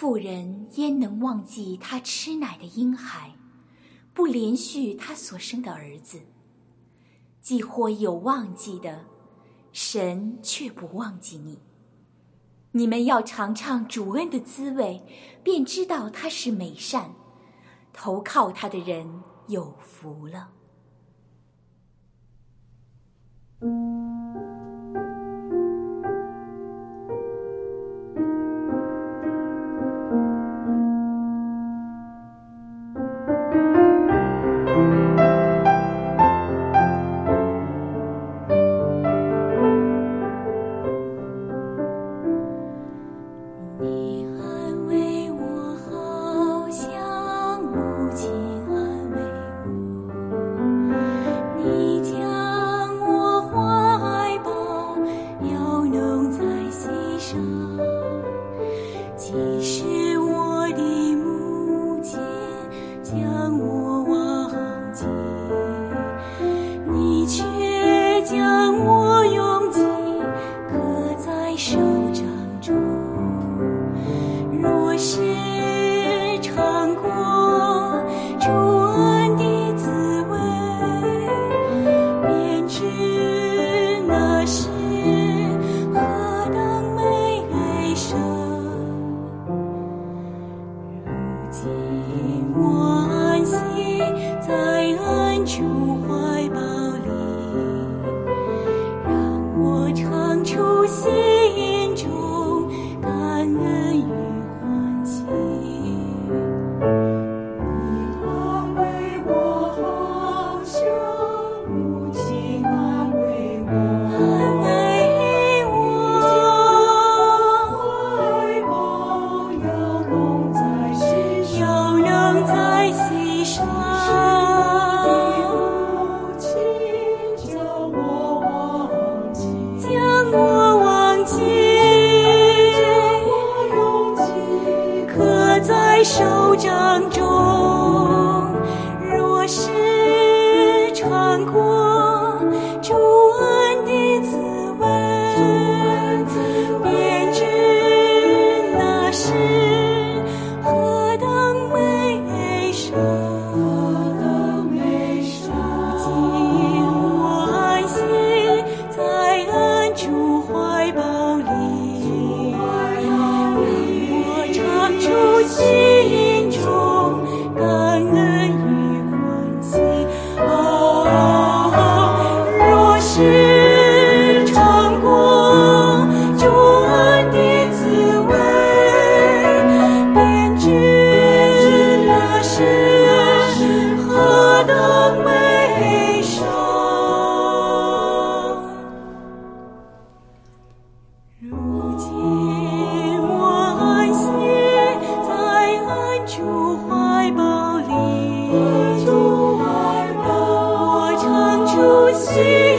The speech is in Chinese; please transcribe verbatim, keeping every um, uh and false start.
妇人焉能忘记她吃奶的婴孩，不连续她所生的儿子？既或有忘记的，神却不忘记你。你们要尝尝主恩的滋味，便知道他是美善，投靠他的人有福了。 手掌中，若是尝过主恩的滋味，便知那是何等美善。如今我安息在恩主怀抱里，让我唱出心中感恩与欢喜。哦，若是尝过主恩的滋味，便知那是何等美善。如今我安息在恩主怀抱里，让我唱出心